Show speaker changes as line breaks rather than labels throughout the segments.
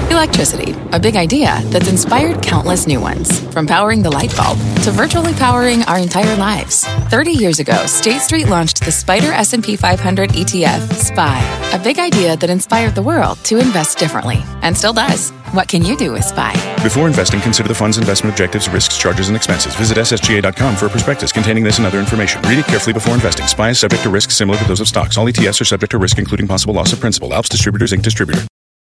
Electricity, a big idea that's inspired countless new ones. From powering the light bulb to virtually powering our entire lives. 30 years ago, State Street launched the SPDR S&P 500 ETF, SPY. A big idea that inspired the world to invest differently. And still does. What can you do with SPY?
Before investing, consider the fund's investment objectives, risks, charges, and expenses. Visit ssga.com for a prospectus containing this and other information. Read it carefully before investing. SPY is subject to risks similar to those of stocks. All ETFs are subject to risk, including possible loss of principal. Alps Distributors, Inc. Distributor.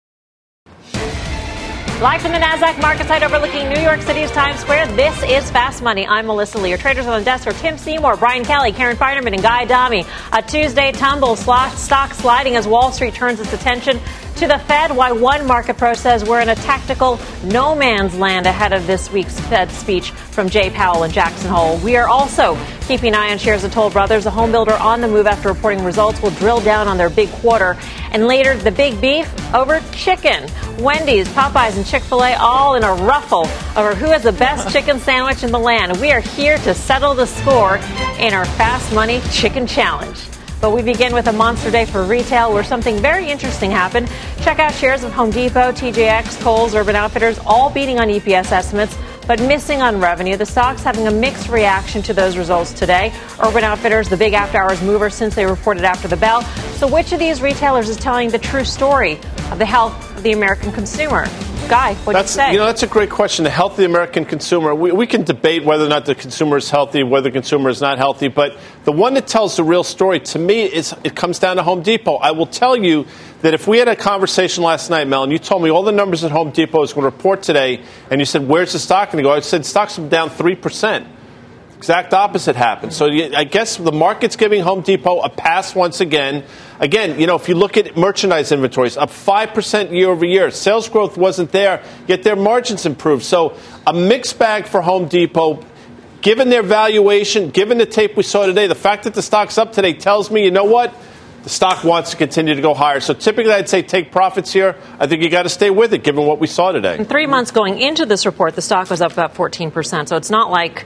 Live from the NASDAQ market site overlooking New York City's Times Square, this is Fast Money. I'm Melissa Lee. Your traders on the desk are Tim Seymour, Brian Kelly, Karen Feinerman, and Guy Adami. A Tuesday tumble, stock sliding as Wall Street turns its attention to the Fed. Why one market pro says we're in a tactical no man's land ahead of this week's Fed speech from Jay Powell in Jackson Hole. We are also keeping an eye on shares of Toll Brothers, a home builder on the move after reporting results. We'll drill down on their big quarter. And later, the big beef over chicken. Wendy's, Popeyes, and Chick-fil-A all in a ruffle over who has the best chicken sandwich in the land. We are here to settle the score in our Fast Money Chicken Challenge. But we begin with a monster day for retail where something very interesting happened. Check out shares of Home Depot, TJX, Kohl's, Urban Outfitters, all beating on EPS estimates, but missing on revenue. The stock's having a mixed reaction to those results today. Urban Outfitters, the big after-hours mover since they reported after the bell. So which of these retailers is telling the true story of the health of the American consumer? Guy, what do you say?
That's a great question. The health of the American consumer. We can debate whether or not the consumer is healthy, whether the consumer is not healthy. But the one that tells the real story, to me, it comes down to Home Depot. I will tell you that if we had a conversation last night, Mel, and you told me all the numbers that Home Depot is going to report today, and you said, where's the stock going to go? I said, stock's down 3%. Exact opposite happened. So I guess the market's giving Home Depot a pass once again. Again, if you look at merchandise inventories, up 5% year over year. Sales growth wasn't there, yet their margins improved. So a mixed bag for Home Depot. Given their valuation, given the tape we saw today, the fact that the stock's up today tells me, you know what? The stock wants to continue to go higher. So typically I'd say take profits here. I think you got to stay with it, given what we saw today.
In 3 months going into this report, the stock was up about 14%. So it's not like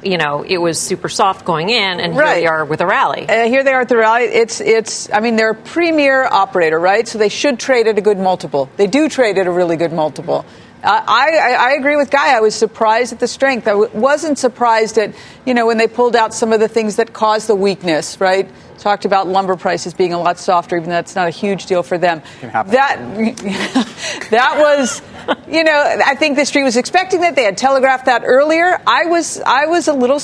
it was super soft going in, and here they are with a rally.
Here they are at the rally. They're a premier operator, right? So they should trade at a good multiple. They do trade at a really good multiple. I agree with Guy. I was surprised at the strength. I wasn't surprised at, when they pulled out some of the things that caused the weakness, right? Talked about lumber prices being a lot softer, even though that's not a huge deal for them. That was, I think the street was expecting that. They had telegraphed that earlier. I was a little,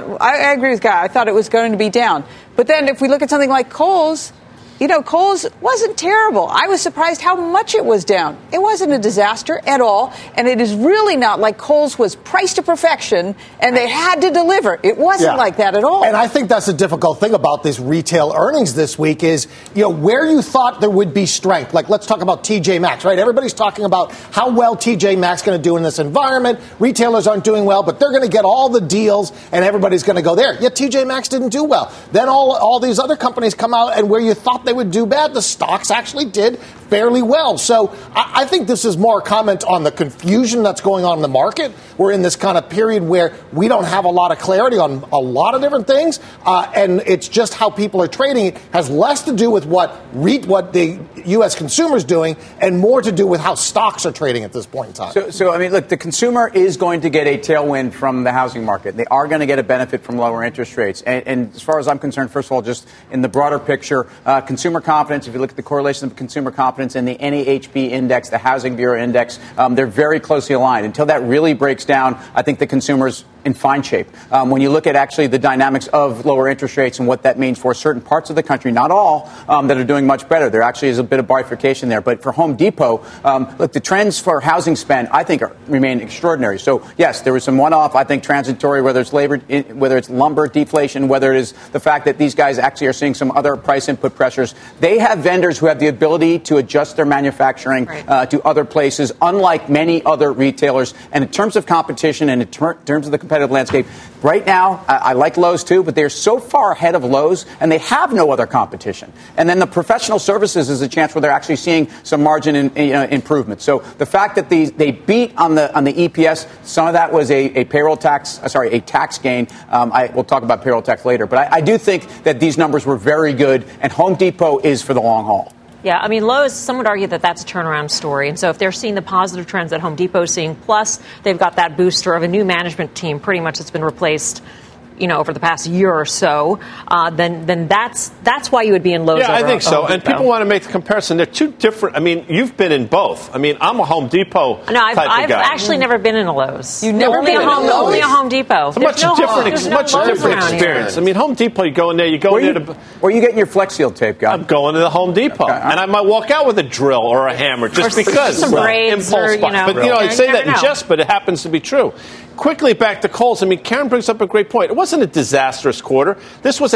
I agree with Guy. I thought it was going to be down. But then if we look at something like Kohl's, Kohl's wasn't terrible. I was surprised how much it was down. It wasn't a disaster at all. And it is really not like Kohl's was priced to perfection and they had to deliver. It wasn't like that at all.
And I think that's the difficult thing about this retail earnings this week is, where you thought there would be strength. Like, let's talk about TJ Maxx, right? Everybody's talking about how well TJ Maxx is going to do in this environment. Retailers aren't doing well, but they're going to get all the deals and everybody's going to go there. Yet TJ Maxx didn't do well. Then all these other companies come out and where you thought they would do bad, the stocks actually did fairly well. So I think this is more a comment on the confusion that's going on in the market. We're in this kind of period where we don't have a lot of clarity on a lot of different things, and it's just how people are trading. It has less to do with what the U.S. consumer is doing and more to do with how stocks are trading at this point in time.
So look, the consumer is going to get a tailwind from the housing market. They are going to get a benefit from lower interest rates. And as far as I'm concerned, first of all, just in the broader picture, consumer confidence, if you look at the correlation of consumer confidence and the NAHB index, the Housing Bureau index, they're very closely aligned. Until that really breaks down, I think the consumer's in fine shape. When you look at actually the dynamics of lower interest rates and what that means for certain parts of the country, not all, that are doing much better. There actually is a bit of bifurcation there. But for Home Depot, look, the trends for housing spend, I think, remain extraordinary. So, yes, there was some one-off, I think, transitory, whether it's labor, whether it's lumber deflation, whether it is the fact that these guys actually are seeing some other price input pressures. They have vendors who have the ability to adjust their manufacturing to other places, unlike many other retailers. And in terms of competition and in terms of the competitive landscape, right now, I like Lowe's too, but they're so far ahead of Lowe's, and they have no other competition. And then the professional services is a chance where they're actually seeing some margin improvement. So the fact that they beat on the EPS, some of that was a tax gain. We'll talk about payroll tax later, but I do think that these numbers were very good, and Home Depot is for the long haul.
Yeah, I mean, Lowe's, some would argue that that's a turnaround story. And so if they're seeing the positive trends that Home Depot is seeing, plus they've got that booster of a new management team pretty much that's been replaced, over the past year or so, then that's why you would be in Lowe's.
Yeah, I think so.
Home
And
Depot.
people want to make the comparison. They're two different. I mean, you've been in both. I mean, I'm a Home Depot
No,
type
I've
of guy.
actually never been in a Lowe's.
You've never
only
been in a Lowe's?
Only a Home Depot.
It's a much different experience. I mean, Home Depot, you go in there, you go in there to...
Where are you getting your Flex Seal tape, guy?
I'm going to the Home Depot, and I might walk out with a drill or a hammer just because.
some braids
impulse buy. But, I say that in
know.
jest, but it happens to be true. Quickly back to Kohl's. I mean, Karen brings up a great point. It wasn't a disastrous quarter. This was a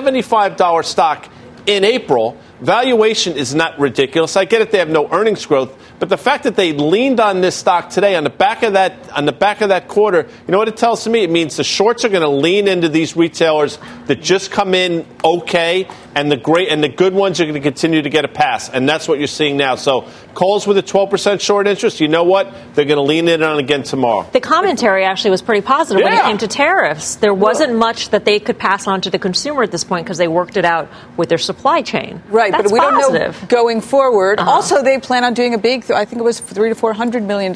$75 stock in April. Valuation is not ridiculous. I get it; they have no earnings growth, but the fact that they leaned on this stock today on the back of that quarter, you know what it tells me? It means the shorts are going to lean into these retailers that just come in okay, and the good ones are going to continue to get a pass, and that's what you're seeing now. So Kohl's with a 12% short interest. You know what? They're going to lean in on again tomorrow.
The commentary actually was pretty positive when it came to tariffs. There wasn't much that they could pass on to the consumer at this point because they worked it out with their supply chain.
Right,
that's
but we
positive.
don't know going forward. Also, they plan on doing a big, I think it was $300 to $400 million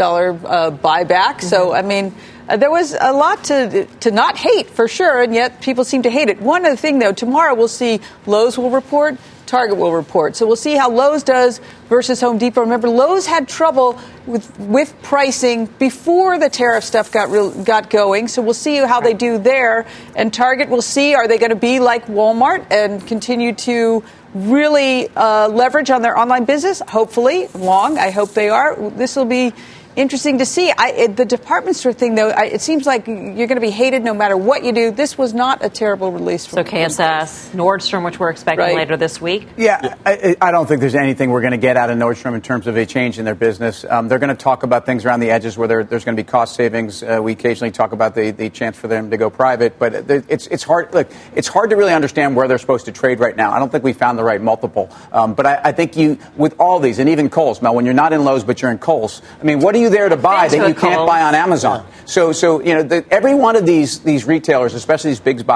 buyback. So, I mean, there was a lot to not hate, for sure, and yet people seem to hate it. One other thing, though, tomorrow we'll see Lowe's will report, Target will report. So we'll see how Lowe's does versus Home Depot. Remember, Lowe's had trouble with pricing before the tariff stuff got going. So we'll see how they do there. And Target, we'll see, are they going to be like Walmart and continue to really leverage on their online business? Hopefully. I hope they are. This will be interesting to see. The department store thing, though, it seems like you're going to be hated no matter what you do. This was not a terrible release.
So KSS, Nordstrom, which we're expecting later this week.
Yeah, I don't think there's anything we're going to get out of Nordstrom in terms of a change in their business. They're going to talk about things around the edges where there's going to be cost savings. We occasionally talk about the chance for them to go private, but it's hard. Look, it's hard to really understand where they're supposed to trade right now. I don't think we found the right multiple. But I think with all these, and even Kohl's, Mel, when you're not in Lowe's but you're in Kohl's, I mean, what are you there to buy that you can't buy on Amazon? So every one of these retailers, especially these big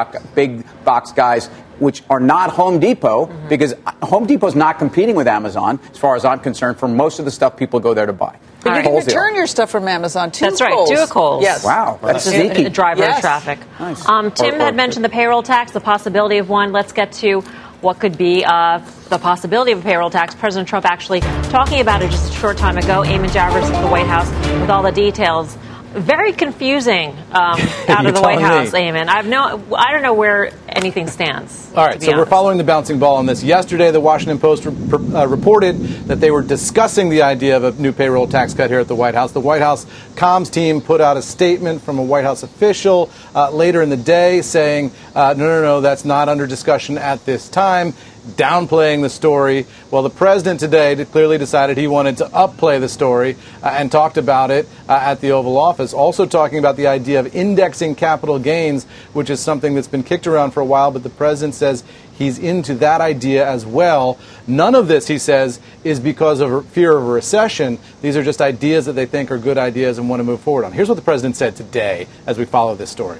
box guys, which are not Home Depot, because Home Depot's not competing with Amazon, as far as I'm concerned, for most of the stuff people go there to buy.
But you can return your stuff from Amazon to
That's
Kohl's.
right, to a Kohl's.
Yes.
Wow, that's sneaky.
A driver of traffic.
Nice.
Tim had mentioned the payroll tax, the possibility of one. Let's get to what could be the possibility of a payroll tax. President Trump actually talking about it just a short time ago. Eamon Javers at the White House with all the details. Very confusing out of the White House, Eamon. I don't know where anything stands.
All right, so we're following the bouncing ball on this. Yesterday, the Washington Post reported that they were discussing the idea of a new payroll tax cut here at the White House. The White House comms team put out a statement from a White House official later in the day saying, no, that's not under discussion at this time, downplaying the story. Well, the president today clearly decided he wanted to upplay the story and talked about it at the Oval Office, also talking about the idea of indexing capital gains, which is something that's been kicked around for a while, but the president says he's into that idea as well. None of this, he says, is because of fear of a recession. These are just ideas that they think are good ideas and want to move forward on. Here's what the president said today as we follow this story.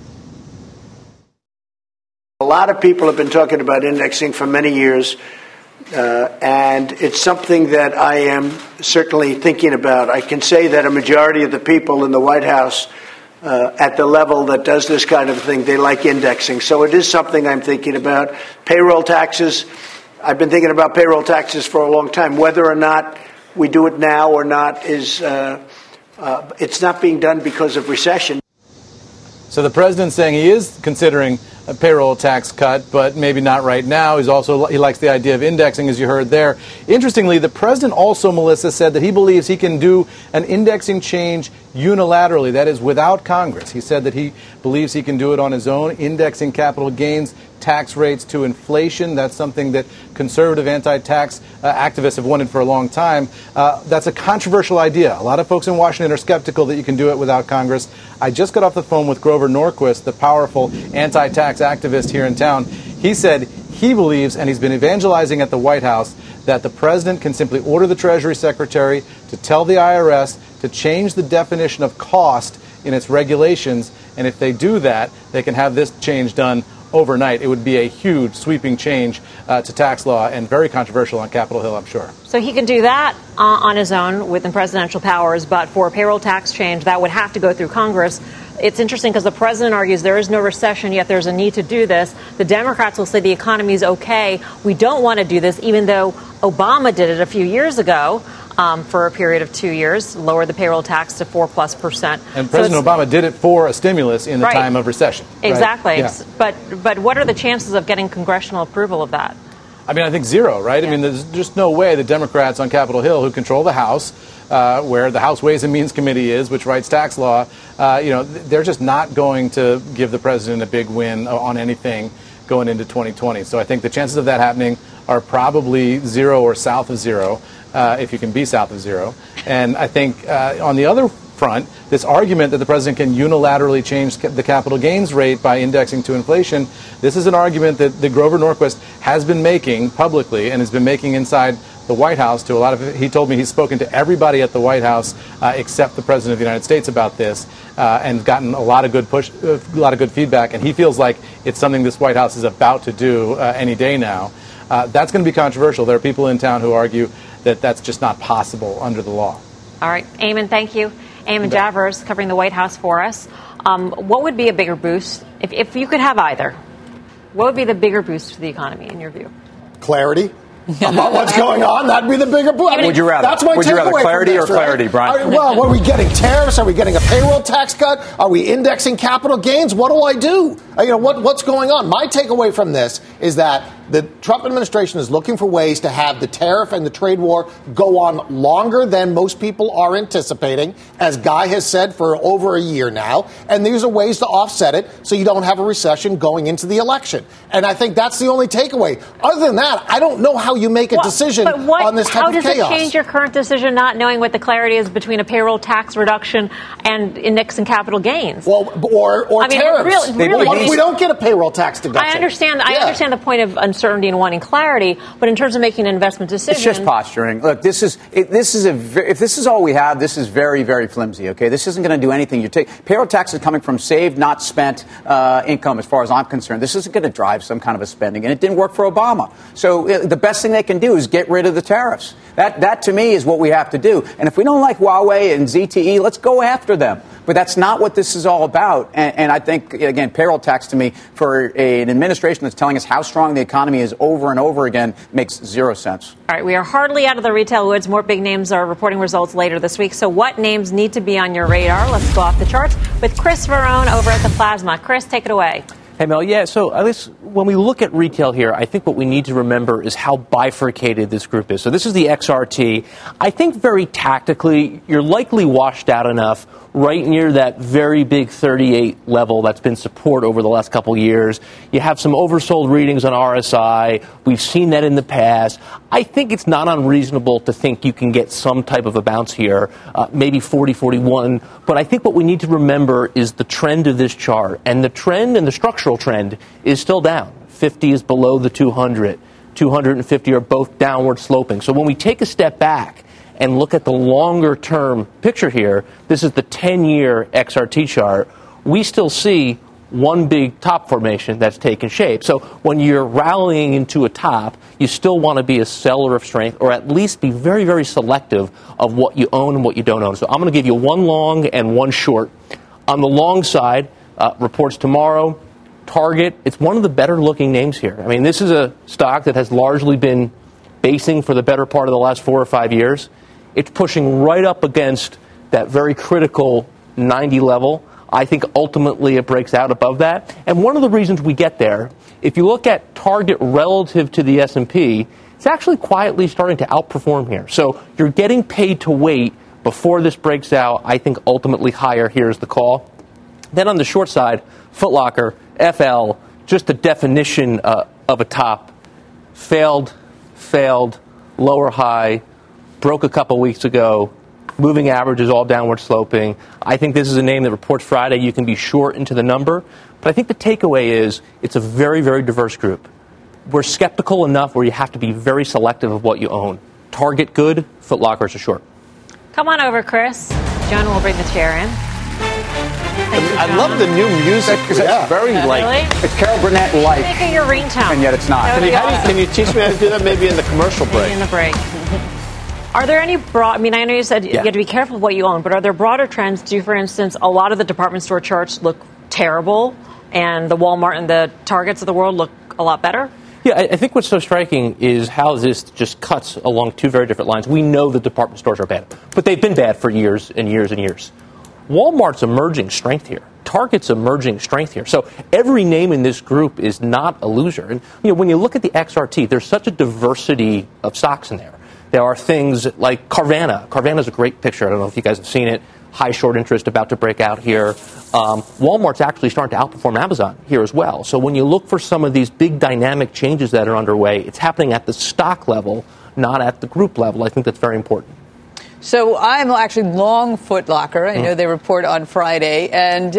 A lot of people have been talking about indexing for many years, and it's something that I am certainly thinking about. I can say that a majority of the people in the White House at the level that does this kind of thing, they like indexing. So it is something I'm thinking about. Payroll taxes, I've been thinking about payroll taxes for a long time. Whether or not we do it now or not is it's not being done because of recession.
So the president's saying he is considering a payroll tax cut, but maybe not right now. He likes the idea of indexing, as you heard there. Interestingly, the president also, Melissa, said that he believes he can do an indexing change unilaterally, that is, without Congress. He said that he believes he can do it on his own, indexing capital gains tax rates to inflation. That's something that conservative anti-tax activists have wanted for a long time. That's a controversial idea. A lot of folks in Washington are skeptical that you can do it without Congress. I just got off the phone with Grover Norquist, the powerful anti-tax activist here in town. He said he believes, and he's been evangelizing at the White House, that the president can simply order the Treasury Secretary to tell the IRS to change the definition of cost in its regulations, and if they do that, they can have this change done overnight. It would be a huge sweeping change to tax law and very controversial on Capitol Hill, I'm sure.
So he can do that on his own within presidential powers, but for a payroll tax change, that would have to go through Congress. It's interesting because the president argues there is no recession, yet there's a need to do this. The Democrats will say the economy is okay. We don't want to do this, even though Obama did it a few years ago. For a period of 2 years, lower the payroll tax to 4+%.
And President Obama did it for a stimulus in the time of recession.
Exactly.
Right? Yeah.
But what are the chances of getting congressional approval of that?
I mean, I think zero, right?
Yeah.
I mean, there's just no way the Democrats on Capitol Hill, who control the House, where the House Ways and Means Committee is, which writes tax law, they're just not going to give the president a big win on anything going into 2020. So I think the chances of that happening are probably zero or south of zero. If you can be south of zero. And I think on the other front, this argument that the president can unilaterally change the capital gains rate by indexing to inflation, this is an argument that Grover Norquist has been making publicly and has been making inside the White House to a lot of. He told me he's spoken to everybody at the White House except the president of the United States about this and gotten a lot of good feedback. And he feels like it's something this White House is about to do any day now. That's going to be controversial. There are people in town who argue that that's just not possible under the law.
All right. Eamon, thank you. Eamon Javers covering the White House for us. What would be a bigger boost? If you could have either, what would be the bigger boost for the economy in your view?
Clarity about what's going on. That'd be the bigger boost.
Would you rather?
That's my
would you rather
takeaway
clarity
from this,
or clarity,
right?
Brian?
Well, what are we getting? Tariffs? Are we getting a payroll tax cut? Are we indexing capital gains? What do I do? What's going on? My takeaway from this is that the Trump administration is looking for ways to have the tariff and the trade war go on longer than most people are anticipating, as Guy has said for over a year now. And these are ways to offset it so you don't have a recession going into the election. And I think that's the only takeaway. Other than that, I don't know how you make a decision on this type of chaos.
How does it change your current decision not knowing what the clarity is between a payroll tax reduction and indexing capital gains?
Well, or tariffs.
Really,
we don't get a payroll tax deduction.
I understand the point of uncertainty and wanting clarity, but in terms of making an investment decision,
it's just posturing. Look, if this is all we have, this is very, very flimsy. Okay, this isn't going to do anything. Payroll tax is coming from saved, not spent income, as far as I'm concerned. This isn't going to drive some kind of a spending, and it didn't work for Obama. So the best thing they can do is get rid of the tariffs. That to me is what we have to do. And if we don't like Huawei and ZTE, let's go after them. But that's not what this is all about. And I think, again, payroll tax to me for an administration that's telling us how strong the economy is over and over again makes zero sense.
All right, we are hardly out of the retail woods. More big names are reporting results later this week. So what names need to be on your radar? Let's go off the charts with Chris Verone over at the Plasma. Chris, take it away.
Hey, Mel, yeah, so at least when we look at retail here, I think what we need to remember is how bifurcated this group is. So this is the XRT. I think very tactically, you're likely washed out enough right near that very big 38 level that's been support over the last couple of years. You have some oversold readings on RSI. We've seen that in the past. I think it's not unreasonable to think you can get some type of a bounce here, maybe 40, 41. But I think what we need to remember is the trend of this chart. And the trend and the structural trend is still down. 50 is below the 200. 250 are both downward sloping. So when we take a step back and look at the longer-term picture here, this is the 10-year XRT chart, we still see one big top formation that's taken shape. So when you're rallying into a top, you still want to be a seller of strength, or at least be very, very selective of what you own and what you don't own. So I'm going to give you one long and one short. On the long side, reports tomorrow, Target, it's one of the better-looking names here. I mean, this is a stock that has largely been basing for the better part of the last 4 or 5 years. It's pushing right up against that very critical 90 level. I think ultimately it breaks out above that. And one of the reasons we get there, if you look at Target relative to the S&P, it's actually quietly starting to outperform here. So you're getting paid to wait before this breaks out. I think ultimately higher here is the call. Then on the short side, Foot Locker, FL, just the definition of a top. Failed, lower high, broke a couple weeks ago. Moving average is all downward sloping. I think this is a name that reports Friday. You can be short into the number. But I think the takeaway is it's a very, very diverse group. We're skeptical enough where you have to be very selective of what you own. Target good, Foot Locker is a short.
Come on over, Chris. Joan will bring the chair in.
I love the new music.
It's very
Really?
It's Carol Burnett-like.
Make it your ringtone.
And yet it's not.
That would be awesome.
Can you teach me how to do that maybe in the commercial break?
In the break. Are there any broad, I mean, I know you said you have to be careful of what you own, but are there broader trends? Do, for instance, a lot of the department store charts look terrible and the Walmart and the Targets of the world look a lot better?
Yeah, I think what's so striking is how this just cuts along two very different lines. We know the department stores are bad, but they've been bad for years and years and years. Walmart's emerging strength here. Target's emerging strength here. So every name in this group is not a loser. And when you look at the XRT, there's such a diversity of stocks in there. There are things like Carvana. Carvana's a great picture. I don't know if you guys have seen it. High short interest about to break out here. Walmart's actually starting to outperform Amazon here as well. So when you look for some of these big dynamic changes that are underway, it's happening at the stock level, not at the group level. I think that's very important.
So I'm actually long Foot Locker. I know they report on Friday. And,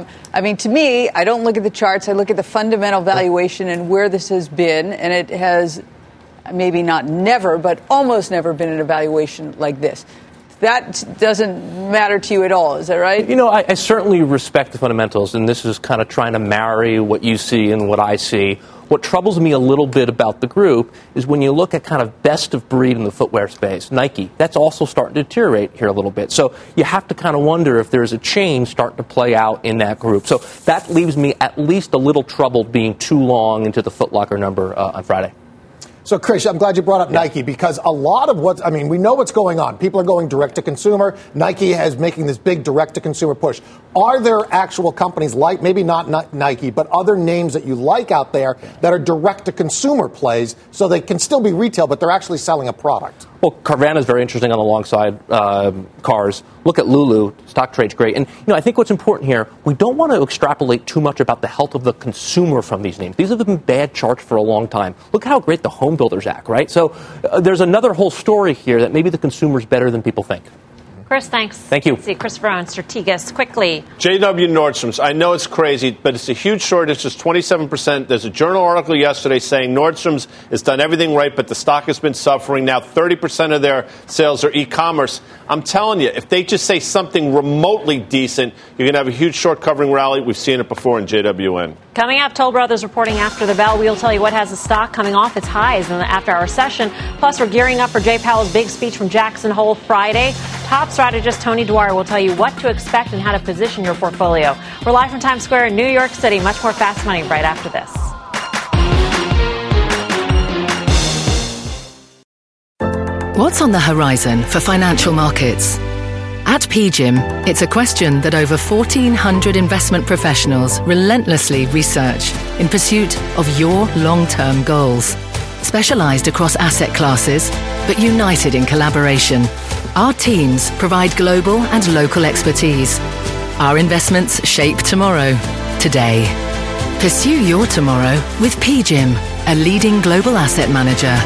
to me, I don't look at the charts. I look at the fundamental valuation and where this has been. And it has maybe not never, but almost never been an evaluation like this. That doesn't matter to you at all, is that right?
I certainly respect the fundamentals, and this is kind of trying to marry what you see and what I see. What troubles me a little bit about the group is when you look at kind of best of breed in the footwear space, Nike, that's also starting to deteriorate here a little bit. So you have to kind of wonder if there's a change starting to play out in that group. So that leaves me at least a little troubled being too long into the Foot Locker number on Friday.
So, Chris, I'm glad you brought up Nike because a lot of we know what's going on. People are going direct to consumer. Nike is making this big direct to consumer push. Are there actual companies like, maybe not Nike, but other names that you like out there that are direct to consumer plays so they can still be retail, but they're actually selling a product?
Well, Carvana is very interesting on the long side cars. Look at Lulu. Stock trade's great. And, I think what's important here, we don't want to extrapolate too much about the health of the consumer from these names. These have been bad charts for a long time. Look how great the Home Builders Act, right? So there's another whole story here that maybe the consumer's better than people think.
Chris, thanks.
Thank you.
Let's see, Christopher Owen, Strategas, quickly.
JW Nordstrom's. I know it's crazy, but it's a huge shortage. It's 27%. There's a journal article yesterday saying Nordstrom's has done everything right, but the stock has been suffering. Now 30% of their sales are e-commerce. I'm telling you, if they just say something remotely decent, you're going to have a huge short covering rally. We've seen it before in JWN.
Coming up, Toll Brothers reporting after the bell. We'll tell you what has the stock coming off its highs in the after-hour session. Plus, we're gearing up for Jay Powell's big speech from Jackson Hole Friday. Top strategist Tony Dwyer will tell you what to expect and how to position your portfolio. We're live from Times Square in New York City. Much more Fast Money right after this.
What's on the horizon for financial markets? At PGIM, it's a question that over 1,400 investment professionals relentlessly research in pursuit of your long-term goals. Specialized across asset classes, but united in collaboration, our teams provide global and local expertise. Our investments shape tomorrow, today. Pursue your tomorrow with PGIM, a leading global asset manager.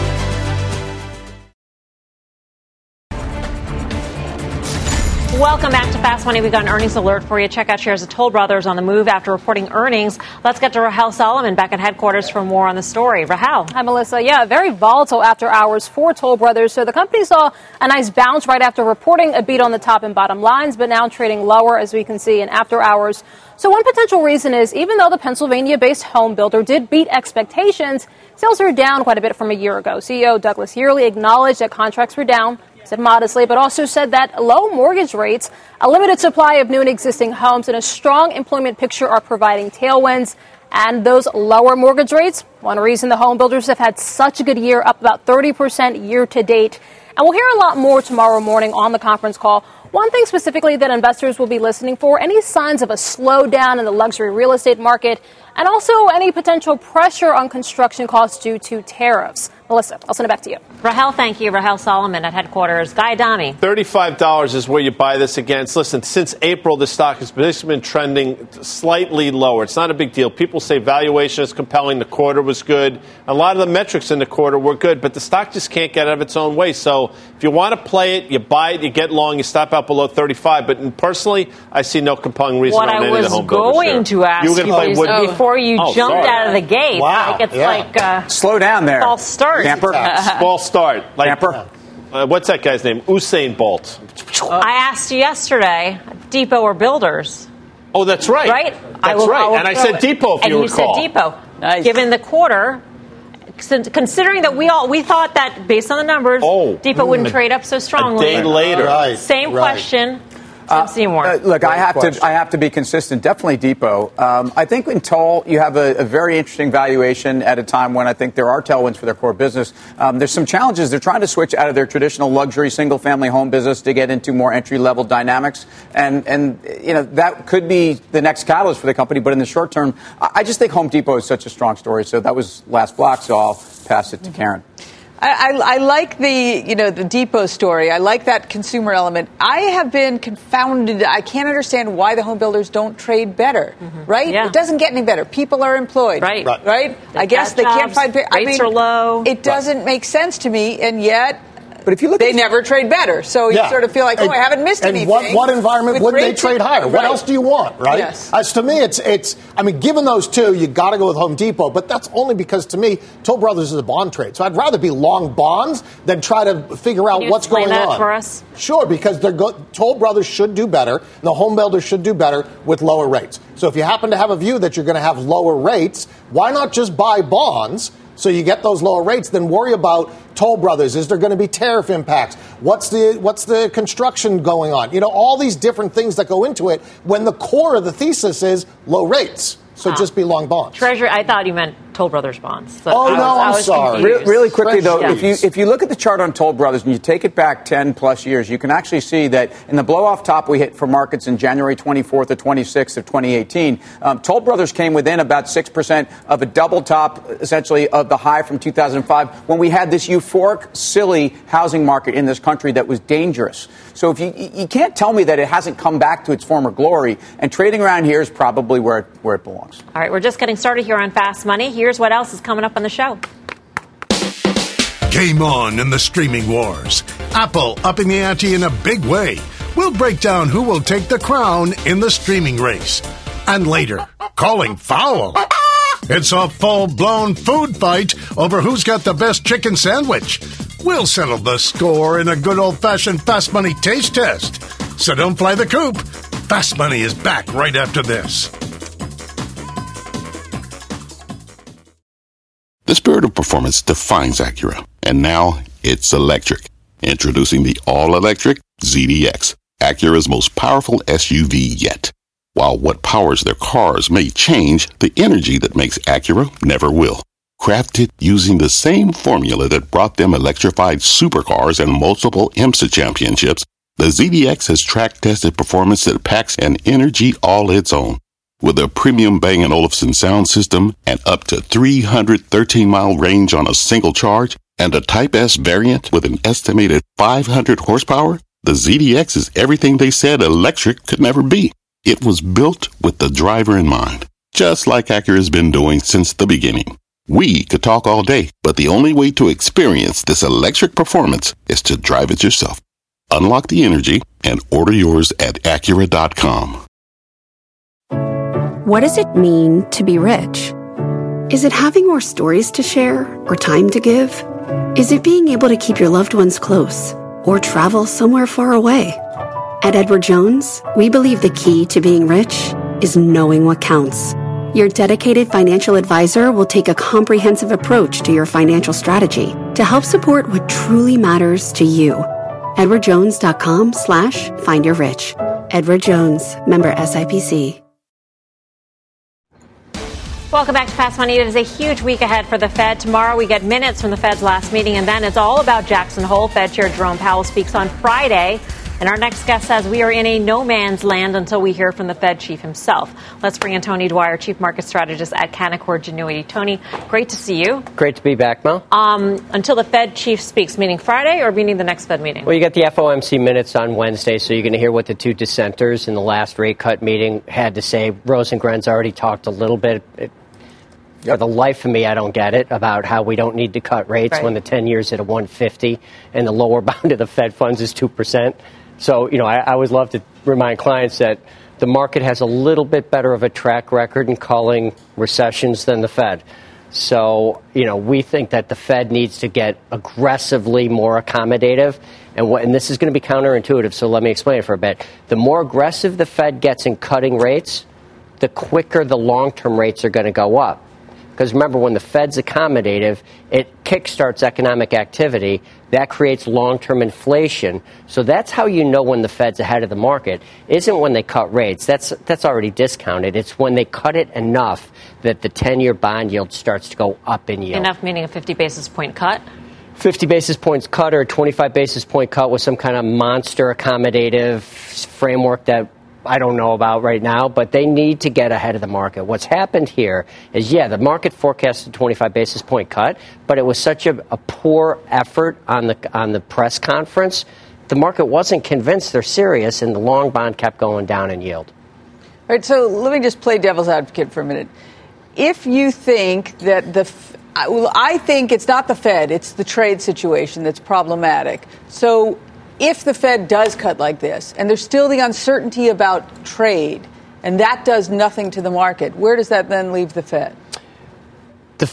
Welcome back to Fast Money. We've got an earnings alert for you. Check out shares of Toll Brothers on the move after reporting earnings. Let's get to Rahel Solomon back at headquarters for more on the story. Rahel.
Hi, Melissa. Yeah, very volatile after hours for Toll Brothers. So the company saw a nice bounce right after reporting a beat on the top and bottom lines, but now trading lower, as we can see, in after hours. So one potential reason is even though the Pennsylvania-based home builder did beat expectations, sales are down quite a bit from a year ago. CEO Douglas Yearley acknowledged that contracts were down, said modestly, but also said that low mortgage rates, a limited supply of new and existing homes, and a strong employment picture are providing tailwinds. And those lower mortgage rates, one reason the home builders have had such a good year, up about 30% year to date. And we'll hear a lot more tomorrow morning on the conference call. One thing specifically that investors will be listening for, any signs of a slowdown in the luxury real estate market, and also any potential pressure on construction costs due to tariffs. Melissa, I'll send it back to you.
Rahel, thank you. Rahel Solomon at headquarters. Guy Adami.
$35 is where you buy this against. Listen, since April, the stock has basically been trending slightly lower. It's not a big deal. People say valuation is compelling. The quarter was good. A lot of the metrics in the quarter were good, but the stock just can't get out of its own way. So if you want to play it, you buy it, you get long, you stop out below 35. But personally, I see no compelling reason on any of the home builders.
What I was going to ask you before you jumped out of the gate.
Wow.
Like it's
slow down there.
False start.
Camper.
False start. Like,
Camper.
What's that guy's name? Usain Bolt.
I asked you yesterday, Depot or Builders?
Oh, that's right.
Right?
That's right. And I said Depot, if you recall.
And you said Depot.
Nice.
Given the quarter, considering that we thought that based on the numbers, Depot wouldn't trade up so strongly.
A day later.
Right.
Same question. Tim Seymour.
Look, I have to be consistent. Definitely Depot. I think in Toll, you have a very interesting valuation at a time when I think there are tailwinds for their core business. There's some challenges. They're trying to switch out of their traditional luxury single-family home business to get into more entry-level dynamics, and that could be the next catalyst for the company. But in the short term, I just think Home Depot is such a strong story. So that was last block. So I'll pass it to Karen.
I like the Depot story. I like that consumer element. I have been confounded. I can't understand why the home builders don't trade better, right?
Yeah.
It doesn't get any better. People are employed,
right?
I guess they can't find.
Rates are low.
It doesn't make sense to me, and yet.
But if you look,
they never trade better. So you sort of feel like, I haven't missed anything.
And what environment would they trade higher? What else do you want, right?
Yes.
As to me, it's. I mean, given those two, you got to go with Home Depot. But that's only because, to me, Toll Brothers is a bond trade. So I'd rather be long bonds than try to figure out what's going on.
Can you explain that for us?
Sure, because Toll Brothers should do better. The home builders should do better with lower rates. So if you happen to have a view that you're going to have lower rates, why not just buy bonds? So you get those lower rates, then worry about Toll Brothers. Is there going to be tariff impacts? What's the construction going on? All these different things that go into it when the core of the thesis is low rates. So just be long bonds.
Treasury, I thought you meant Toll Brothers bonds. So
I'm sorry.
Really quickly, though, if you look at the chart on Toll Brothers and you take it back 10-plus years, you can actually see that in the blow-off top we hit for markets in January 24th or 26th of 2018, Toll Brothers came within about 6% of a double top, essentially, of the high from 2005 when we had this euphoric, silly housing market in this country that was dangerous. So if you can't tell me that it hasn't come back to its former glory, and trading around here is probably where it belongs.
All right, we're just getting started here on Fast Money. Here's what else is coming up on the show.
Game on in the streaming wars. Apple upping the ante in a big way. We'll break down who will take the crown in the streaming race. And later, calling foul. It's a full-blown food fight over who's got the best chicken sandwich. We'll settle the score in a good old-fashioned Fast Money taste test. So don't fly the coop. Fast Money is back right after this.
The spirit of performance defines Acura, and now it's electric. Introducing the all-electric ZDX, Acura's most powerful SUV yet. While what powers their cars may change, the energy that makes Acura never will. Crafted using the same formula that brought them electrified supercars and multiple IMSA championships, the ZDX has track-tested performance that packs an energy all its own. With a premium Bang & Olufsen sound system and up to 313-mile range on a single charge, and a Type S variant with an estimated 500 horsepower, the ZDX is everything they said electric could never be. It was built with the driver in mind, just like Acura's been doing since the beginning. We could talk all day, but the only way to experience this electric performance is to drive it yourself. Unlock the energy and order yours at Acura.com.
What does it mean to be rich? Is it having more stories to share or time to give? Is it being able to keep your loved ones close or travel somewhere far away? At Edward Jones, we believe the key to being rich is knowing what counts. Your dedicated financial advisor will take a comprehensive approach to your financial strategy to help support what truly matters to you. EdwardJones.com/findyourrich. Edward Jones, member SIPC.
Welcome back to Fast Money. It is a huge week ahead for the Fed. Tomorrow we get minutes from the Fed's last meeting, and then it's all about Jackson Hole. Fed Chair Jerome Powell speaks on Friday, and our next guest says we are in a no man's land until we hear from the Fed chief himself. Let's bring in Tony Dwyer, Chief Market Strategist at Canaccord Genuity. Tony, great to see you.
Great to be back, Mo.
Until the Fed chief speaks, meaning Friday or meaning the next Fed meeting?
Well, you got the FOMC minutes on Wednesday, so you're going to hear what the two dissenters in the last rate cut meeting had to say. Rosengren's already talked a little bit. For the life of me, I don't get it about how we don't need to cut rates when the 10 years at a 150 and the lower bound of the Fed funds is 2%. So, I always love to remind clients that the market has a little bit better of a track record in calling recessions than the Fed. So, we think that the Fed needs to get aggressively more accommodative. And this is going to be counterintuitive, so let me explain it for a bit. The more aggressive the Fed gets in cutting rates, the quicker the long-term rates are going to go up. Because remember, when the Fed's accommodative, it kickstarts economic activity. That creates long-term inflation. So that's how you know when the Fed's ahead of the market. Isn't when they cut rates. That's already discounted. It's when they cut it enough that the 10-year bond yield starts to go up in yield.
Enough meaning a 50 basis point cut?
50 basis points cut or a 25 basis point cut with some kind of monster accommodative framework that I don't know about right now, but they need to get ahead of the market. What's happened here is, the market forecasted a 25 basis point cut, but it was such a poor effort on the press conference. The market wasn't convinced they're serious, and the long bond kept going down in yield.
All right, so let me just play devil's advocate for a minute. If you think that I think it's not the Fed, it's the trade situation that's problematic. So if the Fed does cut like this, and there's still the uncertainty about trade, and that does nothing to the market, where does that then leave the Fed?
The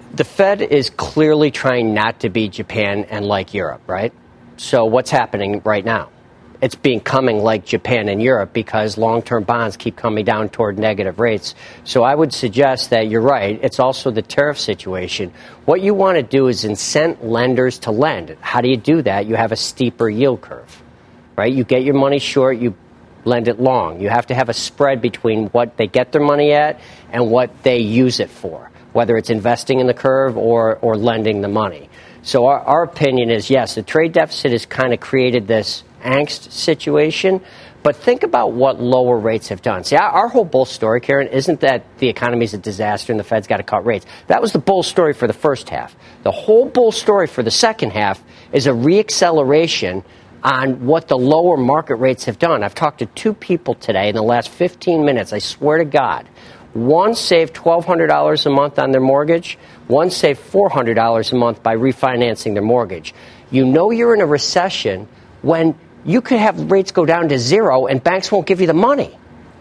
Fed is clearly trying not to be Japan and like Europe, right? So what's happening right now? It's becoming like Japan and Europe because long-term bonds keep coming down toward negative rates. So I would suggest that you're right. It's also the tariff situation. What you want to do is incent lenders to lend. How do you do that? You have a steeper yield curve, right? You get your money short, you lend it long. You have to have a spread between what they get their money at and what they use it for, whether it's investing in the curve or lending the money. So our opinion is, yes, the trade deficit has kind of created this angst situation, but think about what lower rates have done. See, our whole bull story, Karen, isn't that the economy's a disaster and the Fed's got to cut rates. That was the bull story for the first half. The whole bull story for the second half is a reacceleration on what the lower market rates have done. I've talked to two people today in the last 15 minutes. I swear to God. One saved $1,200 a month on their mortgage. One saved $400 a month by refinancing their mortgage. You know you're in a recession when you could have rates go down to zero and banks won't give you the money,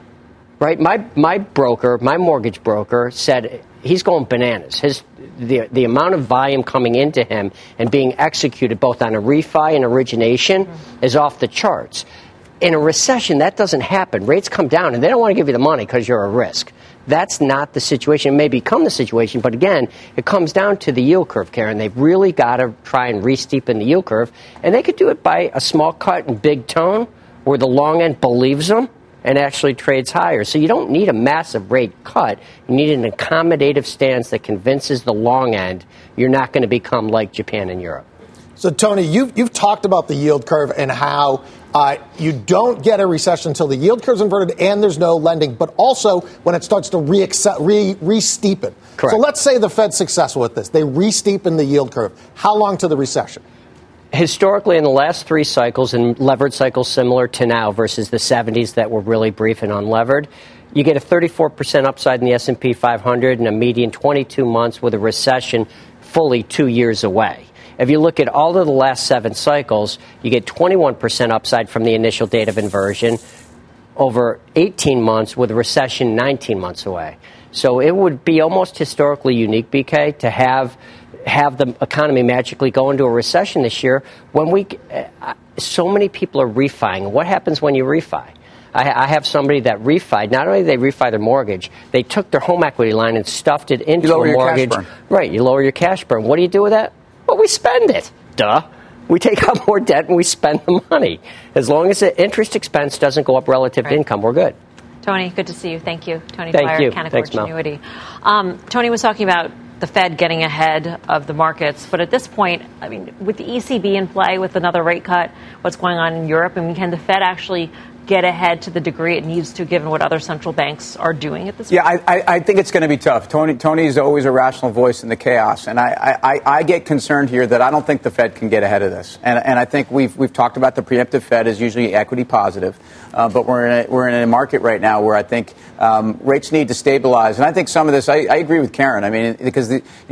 right? My broker, my mortgage broker, said he's going bananas. The amount of volume coming into him and being executed both on a refi and origination is off the charts. In a recession, that doesn't happen. Rates come down, and they don't want to give you the money because you're a risk. That's not the situation. It may become the situation, but again, it comes down to the yield curve, Karen. They've really got to try and re-steepen the yield curve, and they could do it by a small cut and big tone where the long end believes them and actually trades higher. So you don't need a massive rate cut. You need an accommodative stance that convinces the long end you're not going to become like Japan and Europe.
So, Tony, you've talked about the yield curve and how you don't get a recession until the yield curve's inverted and there's no lending, but also when it starts to re-steepen.
Correct.
So let's say the Fed's successful with this. They re-steepen the yield curve. How long to the recession?
Historically, in the last three cycles, and levered cycles similar to now versus the 70s that were really brief and unlevered, you get a 34% upside in the S&P 500 and a median 22 months with a recession fully 2 years away. If you look at all of the last 7 cycles, you get 21% upside from the initial date of inversion over 18 months with a recession 19 months away. So it would be almost historically unique, BK, to have the economy magically go into a recession this year when so many people are refining. What happens when you refi? I have somebody that refied. Not only did they refi their mortgage, they took their home equity line and stuffed it into a mortgage.
Cash burn.
Right, you lower your cash burn. What do you do with that? Well, we spend it. Duh. We take out more debt and we spend the money. As long as the interest expense doesn't go up relative to income, we're good.
Tony, good to see you. Thank you. Tony
Thank
Blair,
you.
Canaccord
Thanks, Mel.
Genuity. Tony was talking about the Fed getting ahead of the markets. But at this point, I mean, with the ECB in play, with another rate cut, what's going on in Europe, I mean, can the Fed actually get ahead to the degree it needs to, given what other central banks are doing at this point?
Yeah, I think it's going to be tough. Tony is always a rational voice in the chaos, and I get concerned here that I don't think the Fed can get ahead of this. And I think we've talked about the preemptive Fed is usually equity positive, but we're in a market right now where I think rates need to stabilize. And I think some of this, I agree with Karen. I mean, because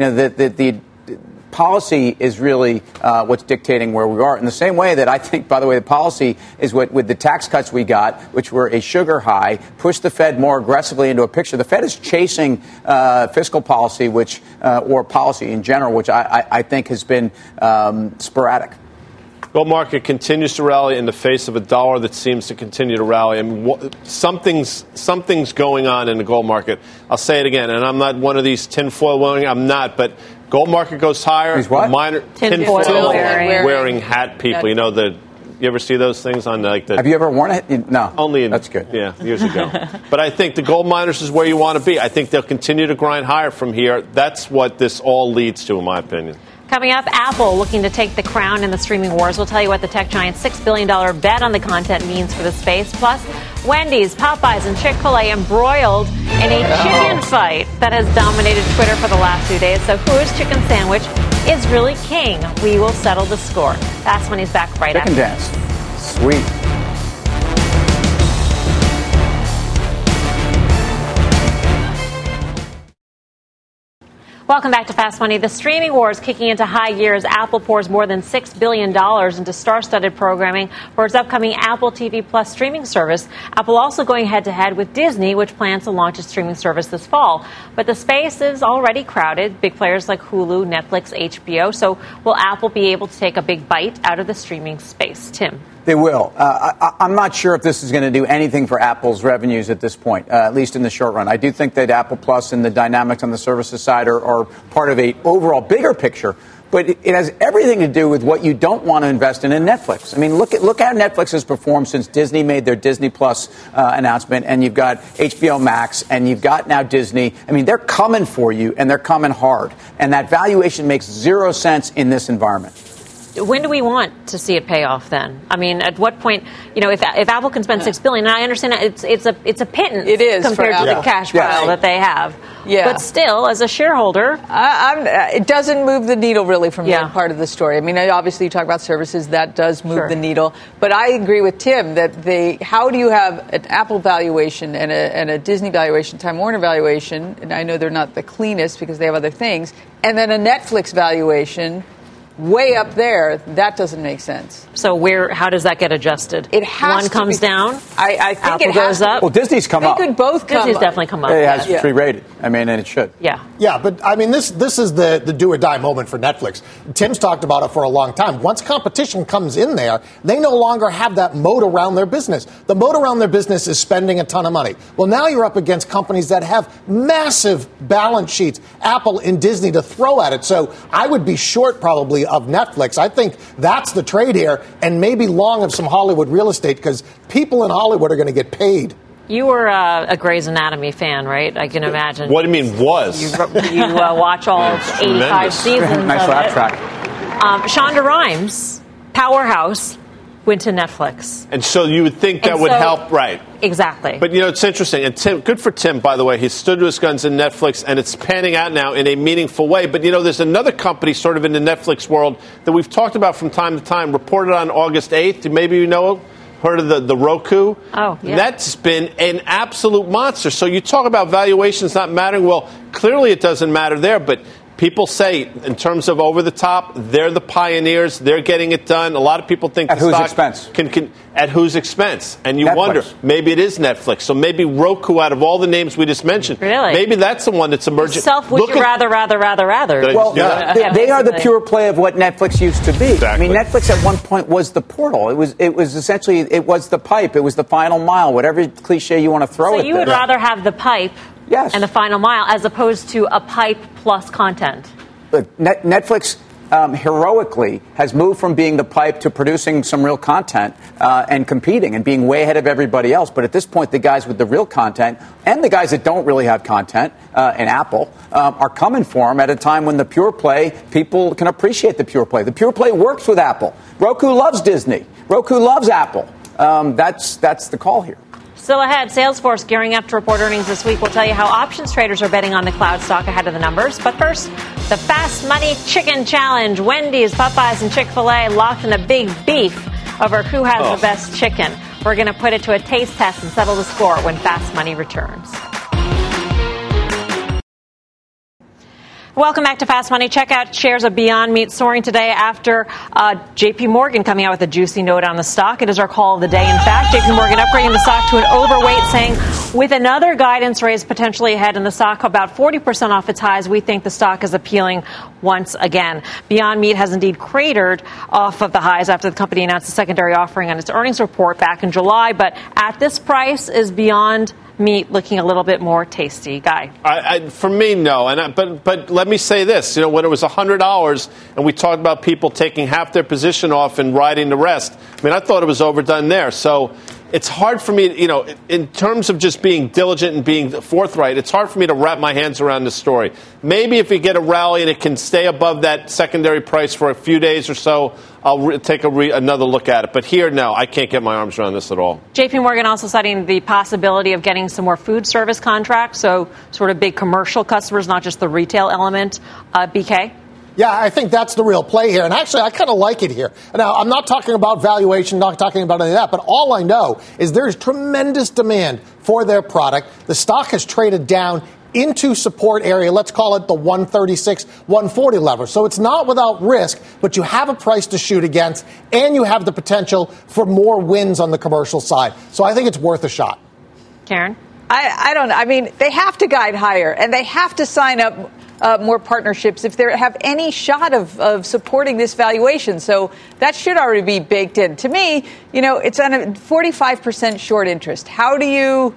the policy is really what's dictating where we are. In the same way that I think, by the way, the policy is what, with the tax cuts we got, which were a sugar high, pushed the Fed more aggressively into a picture. The Fed is chasing fiscal policy, or policy in general, which I think has been sporadic.
Gold market continues to rally in the face of a dollar that seems to continue to rally. I mean, something's going on in the gold market. I'll say it again, and I'm not one of these tinfoil wearing. I'm not, but gold market goes higher.
He's what?
Tinfoil wearing hat people. You know, you ever see those things on like the?
Have you ever worn it? No.
Only in.
That's good.
Yeah, years ago. But I think the gold miners is where you want to be. I think they'll continue to grind higher from here. That's what this all leads to, in my opinion.
Coming up, Apple looking to take the crown in the streaming wars. We'll tell you what the tech giant's $6 billion bet on the content means for the space. Plus, Wendy's, Popeyes, and Chick-fil-A embroiled in a chicken fight that has dominated Twitter for the last few days. So whose chicken sandwich is really king? We will settle the score. Fast Money's back right after.
Chicken dance. Sweet.
Welcome back to Fast Money. The streaming wars kicking into high gear as Apple pours more than $6 billion into star-studded programming for its upcoming Apple TV Plus streaming service. Apple also going head-to-head with Disney, which plans to launch its streaming service this fall. But the space is already crowded. Big players like Hulu, Netflix, HBO. So will Apple be able to take a big bite out of the streaming space? Tim.
They will. I'm not sure if this is going to do anything for Apple's revenues at this point, at least in the short run. I do think that Apple Plus and the dynamics on the services side are part of a overall bigger picture. But it has everything to do with what you don't want to invest in Netflix. I mean, look how Netflix has performed since Disney made their Disney Plus announcement, and you've got HBO Max, and you've got now Disney. I mean, they're coming for you, and they're coming hard. And that valuation makes zero sense in this environment.
When do we want to see it pay off then? I mean, at what point, you know, if Apple can spend $6 billion, and I understand that it's a pittance compared to the cash pile that they have. Yeah. But still, as a shareholder,
it doesn't move the needle really from that part of the story. I mean, obviously you talk about services, that does move the needle. But I agree with Tim that how do you have an Apple valuation and a Disney valuation, Time Warner valuation, and I know they're not the cleanest because they have other things, and then a Netflix valuation way up there, that doesn't make sense.
So how does that get adjusted?
It has
One comes down.
I think
Apple
it has
goes up.
Well, Disney's come up.
They could both come
Disney's
up.
definitely come up.
It has pre-rated. I mean, and it should.
Yeah.
Yeah, but I mean, this is the do or die moment for Netflix. Tim's talked about it for a long time. Once competition comes in there, they no longer have that moat around their business. The moat around their business is spending a ton of money. Well, now you're up against companies that have massive balance sheets, Apple and Disney, to throw at it. So I would be short probably of Netflix. I think that's the trade here, and maybe long of some Hollywood real estate, because people in Hollywood are going to get paid.
You were a Grey's Anatomy fan, right? I can imagine.
What do you mean was?
You watch all 85 seasons
nice
of
laugh
it.
track.
Shonda Rhimes, Powerhouse, went to Netflix.
And so you would think that would help, right?
Exactly.
But, you know, it's interesting. And Tim, good for Tim, by the way. He stood to his guns in Netflix, and it's panning out now in a meaningful way. But, you know, there's another company sort of in the Netflix world that we've talked about from time to time, reported on August 8th. Maybe you know, heard of the Roku?
Oh, yeah.
That's been an absolute monster. So you talk about valuations not mattering. Well, clearly it doesn't matter there, but people say, in terms of over the top, they're the pioneers. They're getting it done. A lot of people think
at
the
whose
stock
expense?
Can at whose expense? And you
Netflix.
wonder, maybe it is Netflix. So maybe Roku, out of all the names we just mentioned,
really?
Maybe that's the one that's emerging.
Would you rather?
Well, they are the pure play of what Netflix used to be.
Exactly.
I mean, Netflix at one point was the portal. It was essentially, it was the pipe. It was the final mile. Whatever cliche you want to throw
so
at
you would
there.
rather have the pipe and the final mile as opposed to a pipe plus content?
Look, Netflix heroically has moved from being the pipe to producing some real content and competing and being way ahead of everybody else. But at this point, the guys with the real content and the guys that don't really have content in Apple are coming for them at a time when the pure play, people can appreciate the pure play. The pure play works with Apple. Roku loves Disney. Roku loves Apple. That's the call here.
Still ahead, Salesforce gearing up to report earnings this week. We'll tell you how options traders are betting on the cloud stock ahead of the numbers. But first, the Fast Money Chicken Challenge. Wendy's, Popeyes, and Chick-fil-A locked in a big beef over who has the best chicken. We're going to put it to a taste test and settle the score when Fast Money returns. Welcome back to Fast Money. Check out shares of Beyond Meat soaring today after J.P. Morgan coming out with a juicy note on the stock. It is our call of the day. In fact, J.P. Morgan upgrading the stock to an overweight, saying With another guidance raise potentially ahead and the stock about 40% off its highs, we think the stock is appealing once again. Beyond Meat has indeed cratered off of the highs after the company announced a secondary offering on its earnings report back in July. But at this price, is Beyond Meat looking a little bit more tasty? Guy?
For me, no. But let me say this. When it was $100 and we talked about people taking half their position off and riding the rest, I thought it was overdone there. So it's hard for me, in terms of just being diligent and being forthright, it's hard for me to wrap my hands around this story. Maybe if we get a rally and it can stay above that secondary price for a few days or so, I'll take another look at it. But here, no, I can't get my arms around this at all.
JP Morgan also citing the possibility of getting some more food service contracts, so sort of big commercial customers, not just the retail element. BK?
Yeah, I think that's the real play here. And actually, I kind of like it here. Now, I'm not talking about valuation, not talking about any of that, but all I know is there's tremendous demand for their product. The stock has traded down into support area, let's call it the 136, 140 level. So it's not without risk, but you have a price to shoot against, and you have the potential for more wins on the commercial side. So I think it's worth a shot.
Karen?
I don't know. They have to guide higher, and they have to sign up more partnerships if they have any shot of supporting this valuation. So that should already be baked in. To me, it's on a 45% short interest. How do you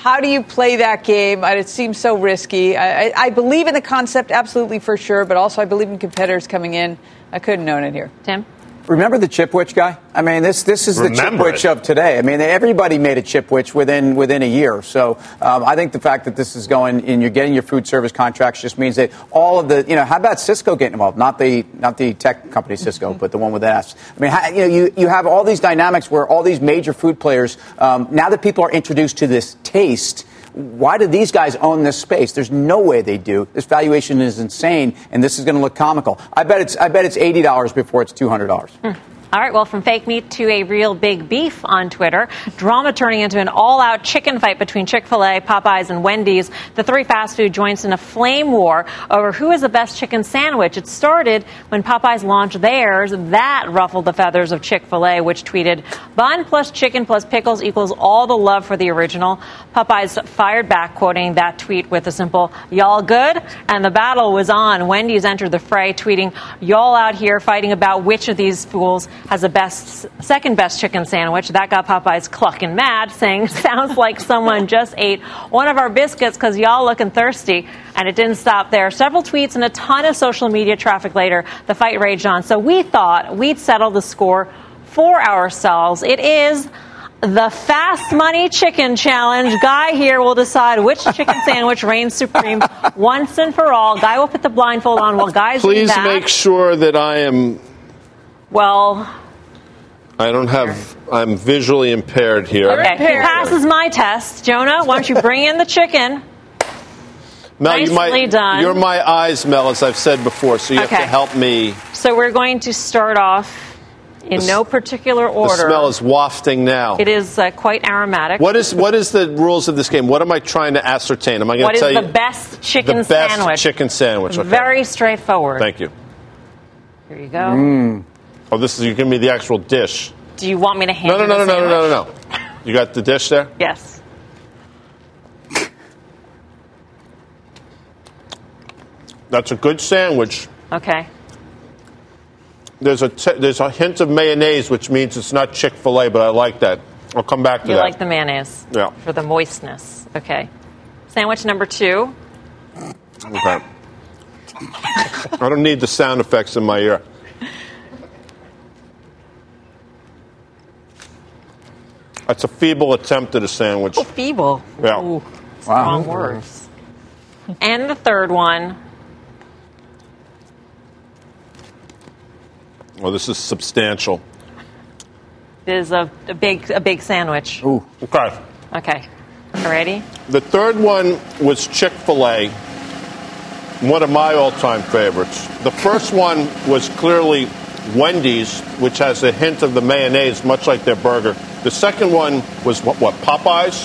play that game? It seems so risky. I believe in the concept, absolutely, for sure, but also I believe in competitors coming in. I couldn't own it here.
Tim?
Remember the Chipwich guy? This is the Chipwich of today. Everybody made a Chipwich within a year. So I think the fact that this is going and you're getting your food service contracts just means that all of the, how about Cisco getting involved? Not the tech company Cisco, but the one with S. You have all these dynamics where all these major food players, now that people are introduced to this taste, why do these guys own this space? There's no way they do. This valuation is insane, and this is going to look comical. I bet it's $80 before it's $200.
All right, well, from fake meat to a real big beef on Twitter, drama turning into an all-out chicken fight between Chick-fil-A, Popeyes, and Wendy's. The three fast food joints in a flame war over who is the best chicken sandwich. It started when Popeyes launched theirs. That ruffled the feathers of Chick-fil-A, which tweeted, "Bun plus chicken plus pickles equals all the love for the original." Popeyes fired back, quoting that tweet with a simple, "Y'all good?" And the battle was on. Wendy's entered the fray, tweeting, "Y'all out here fighting about which of these fools has the second best chicken sandwich." That got Popeyes clucking mad, saying, "Sounds like someone just ate one of our biscuits because y'all looking thirsty." And it didn't stop there. Several tweets and a ton of social media traffic later, the fight raged on. So we thought we'd settle the score for ourselves. It is the Fast Money Chicken Challenge. Guy here will decide which chicken sandwich reigns supreme once and for all. Guy will put the blindfold on while Guy's in
Please
back.
make sure that I am...
Well...
I'm visually impaired here.
Okay, he passes my test. Jonah, why don't you bring in the chicken?
Mel,
Nicely done.
You're my eyes, Mel, as I've said before, so you have to help me.
So we're going to start off in no particular order.
The smell is wafting now.
It is quite aromatic.
What is the rules of this game? What am I trying to ascertain? Am I going to tell you?
What is the best chicken sandwich?
The best chicken sandwich. Okay.
Very straightforward.
Thank you.
Here you go.
Oh, you're giving me the actual dish.
Do you want me to hand you the sandwich?
No. You got the dish there?
Yes.
That's a good sandwich.
Okay.
There's a hint of mayonnaise, which means it's not Chick-fil-A, but I like that. I'll come back to that.
You like the mayonnaise?
Yeah.
For the moistness. Okay. Sandwich number 2.
Okay. I don't need the sound effects in my ear. That's a feeble attempt at a sandwich.
Oh, feeble.
Yeah.
Ooh, strong words. And the third one.
Well, this is substantial.
It is a big sandwich.
Ooh. Okay.
Okay. You ready?
The third one was Chick-fil-A, one of my all-time favorites. The first one was clearly Wendy's, which has a hint of the mayonnaise, much like their burger. The second one was what Popeyes?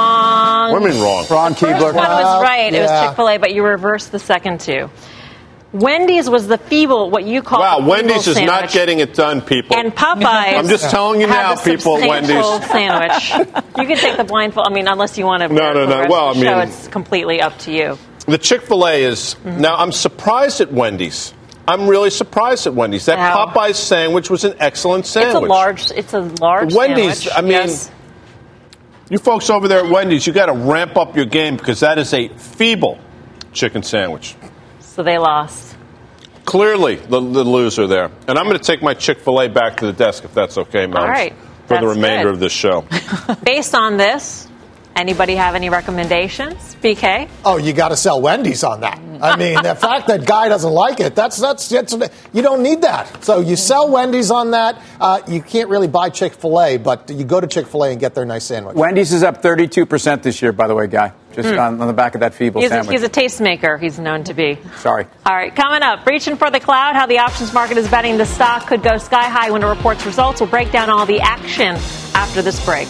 Wrong.
What do you mean wrong?
Ron Keebler.
The first one was right. It was Chick-fil-A, but you reversed the second two. Wendy's was the feeble, what you call the
Wendy's is
sandwich.
not getting it done, people.
And Popeyes.
I'm just telling you now, people at Wendy's.
Sandwich. You can take the blindfold. I mean, unless you want to.
No. Well, I mean,
it's completely up to you.
The Chick-fil-A is now. I'm surprised at Wendy's. I'm really surprised at Wendy's. That Popeyes sandwich was an excellent sandwich.
It's a large.
Wendy's.
Sandwich.
I mean, you folks over there at Wendy's, you got to ramp up your game because that is a feeble chicken sandwich.
So they lost.
Clearly, the loser there. And I'm going to take my Chick-fil-A back to the desk if that's okay, Mel.
All right.
For the remainder of this show.
Based on this, anybody have any recommendations? BK?
Oh, you got to sell Wendy's on that. I mean, the fact that Guy doesn't like it, that's you don't need that. So you sell Wendy's on that. You can't really buy Chick-fil-A, but you go to Chick-fil-A and get their nice sandwich.
Wendy's is up 32% this year, by the way, Guy. Just on the back of that feeble sandwich.
He's a tastemaker, he's known to be.
Sorry.
All right, coming up, reaching for the cloud, how the options market is betting the stock could go sky high when it reports results. We'll break down all the action after this break.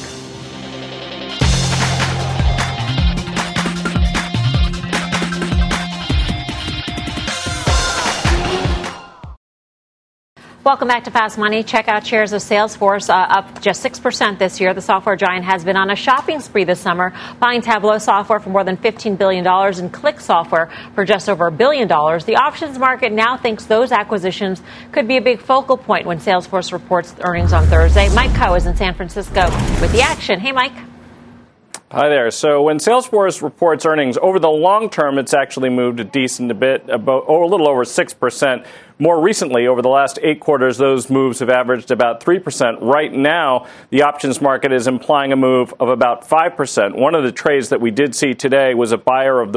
Welcome back to Fast Money. Check out shares of Salesforce up just 6% this year. The software giant has been on a shopping spree this summer, buying Tableau software for more than $15 billion and Click software for just over $1 billion. The options market now thinks those acquisitions could be a big focal point when Salesforce reports earnings on Thursday. Mike Coe is in San Francisco with the action. Hey, Mike.
Hi there. So when Salesforce reports earnings, over the long term, it's actually moved a decent bit, a little over 6%. More recently, over the last 8 quarters, those moves have averaged about 3%. Right now, the options market is implying a move of about 5%. One of the trades that we did see today was a buyer of the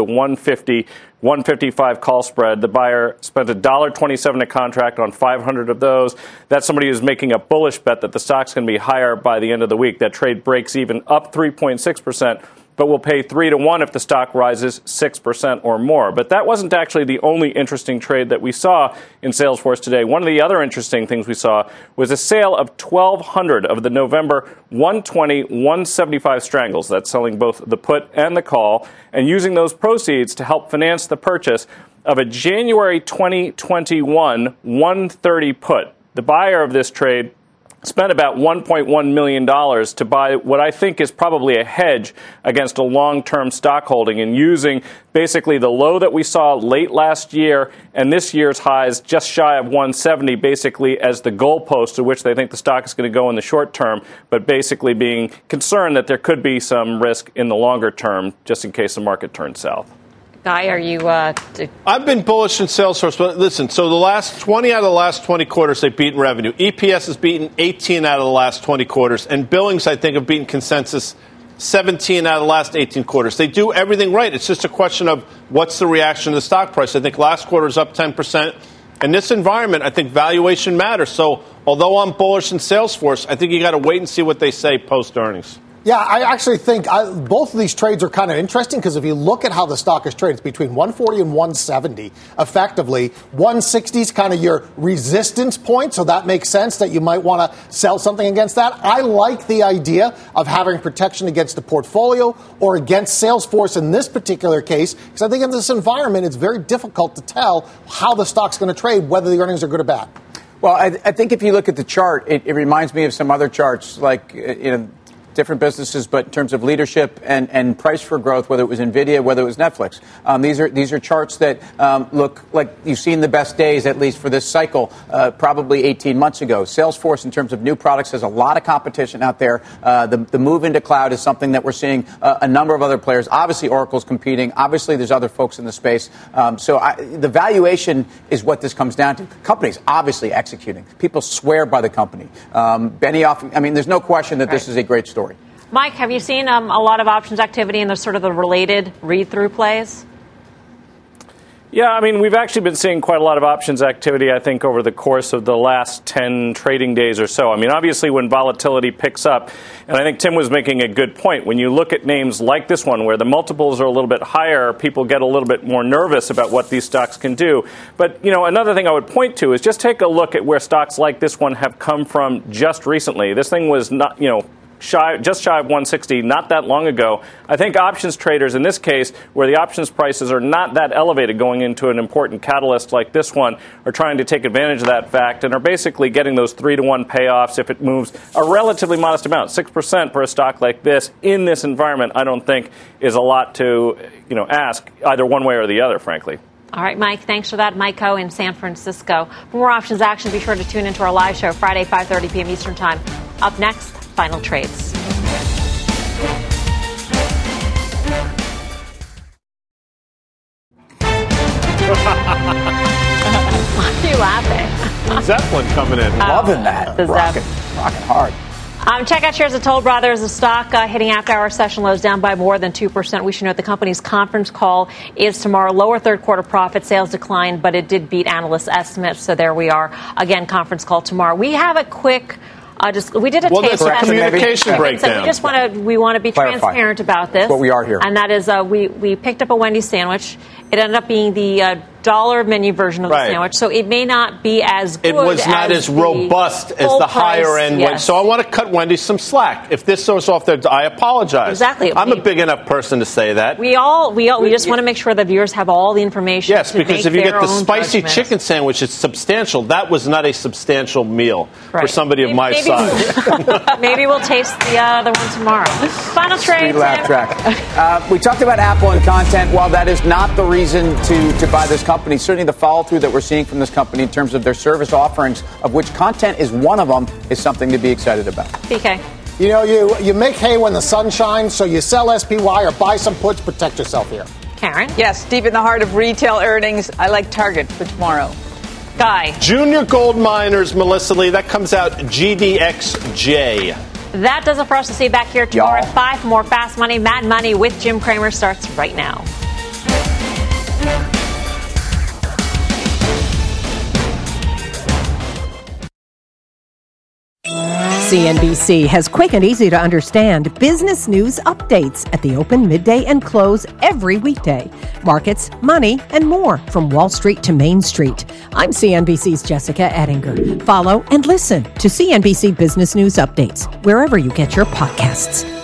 155 call spread. The buyer spent $1.27 a contract on 500 of those. That's somebody who's making a bullish bet that the stock's going to be higher by the end of the week. That trade breaks even up 3.6%. But will pay 3-1 if the stock rises 6% or more. But that wasn't actually the only interesting trade that we saw in Salesforce today. One of the other interesting things we saw was a sale of 1,200 of the November 120, 175 strangles. That's selling both the put and the call, and using those proceeds to help finance the purchase of a January 2021 130 put. The buyer of this trade spent about $1.1 million to buy what I think is probably a hedge against a long-term stock holding, and using basically the low that we saw late last year and this year's highs just shy of 170 basically as the goalpost to which they think the stock is going to go in the short term, but basically being concerned that there could be some risk in the longer term just in case the market turns south.
Guy, are you...
I've been bullish in Salesforce, but listen, so the last 20 out of the last 20 quarters, they've beaten revenue. EPS has beaten 18 out of the last 20 quarters, and billings, I think, have beaten consensus 17 out of the last 18 quarters. They do everything right. It's just a question of what's the reaction to the stock price. I think last quarter is up 10%. In this environment, I think valuation matters. So although I'm bullish in Salesforce, I think you got to wait and see what they say post-earnings.
Yeah, I actually think both of these trades are kind of interesting because if you look at how the stock is traded, it's between 140 and 170 effectively. 160 is kind of your resistance point, so that makes sense that you might want to sell something against that. I like the idea of having protection against the portfolio or against Salesforce in this particular case because I think in this environment it's very difficult to tell how the stock's going to trade, whether the earnings are good or bad.
Well, I think if you look at the chart, it reminds me of some other charts like, different businesses, but in terms of leadership and price for growth, whether it was NVIDIA, whether it was Netflix. These are charts that look like you've seen the best days, at least for this cycle, probably 18 months ago. Salesforce, in terms of new products, has a lot of competition out there. The move into cloud is something that we're seeing a number of other players. Obviously, Oracle's competing. Obviously, there's other folks in the space. The valuation is what this comes down to. Companies obviously executing. People swear by the company. Benioff, I mean, there's no question that this is a great story.
Mike, have you seen a lot of options activity in the sort of the related read-through plays?
Yeah, I mean, we've actually been seeing quite a lot of options activity, I think, over the course of the last 10 trading days or so. I mean, obviously, when volatility picks up, and I think Tim was making a good point, when you look at names like this one, where the multiples are a little bit higher, people get a little bit more nervous about what these stocks can do. But, another thing I would point to is just take a look at where stocks like this one have come from just recently. This thing was not, just shy of 160 not that long ago. I think options traders in this case, where the options prices are not that elevated going into an important catalyst like this one, are trying to take advantage of that fact and are basically getting those 3-to-1 payoffs if it moves a relatively modest amount. 6% for a stock like this in this environment, I don't think is a lot to ask either one way or the other, frankly.
All right, Mike, thanks for that. Mike Coe in San Francisco. For more options action, be sure to tune into our live show Friday, 5:30 p.m. Eastern Time. Up next, final trades. Why are you laughing?
Zeppelin coming in.
Loving that. Rocking hard.
Check out shares of Toll Brothers. The stock hitting after-hour session lows down by more than 2%. We should note the company's conference call is tomorrow. Lower third-quarter profit sales declined, but it did beat analyst estimates. So there we are. Again, conference call tomorrow. We have a quick... we did a taste test.
Communication breakdown.
We want to be transparent about this.
That's what we are here.
And that is we picked up a Wendy's sandwich. It ended up being the dollar menu version of the sandwich, so it may not be as good.
It was not as robust as the higher end one. So I want to cut Wendy's some slack. If this goes off there, I apologize.
Exactly.
I'm a big enough person to say that.
We just want to make sure the viewers have all the information.
Yes, because if you get the spicy chicken sandwich, it's substantial. That was not a substantial meal for somebody of my size.
Maybe we'll taste the other one tomorrow. Final trade.
Laugh track. We talked about Apple and content. While that is not the reason to buy this company, certainly the follow-through that we're seeing from this company in terms of their service offerings, of which content is one of them, is something to be excited about.
PK.
You make hay when the sun shines, so you sell SPY or buy some puts, protect yourself here.
Karen?
Yes, deep in the heart of retail earnings, I like Target for tomorrow.
Guy?
Junior gold miners, Melissa Lee, that comes out GDXJ.
That does it for us to see back here tomorrow at 5 for more Fast Money. Mad Money with Jim Cramer starts right now.
CNBC has quick and easy to understand business news updates at the open, midday, and close every weekday. Markets, money, and more from Wall Street to Main Street. I'm CNBC's Jessica Ettinger. Follow and listen to CNBC Business News Updates wherever you get your podcasts.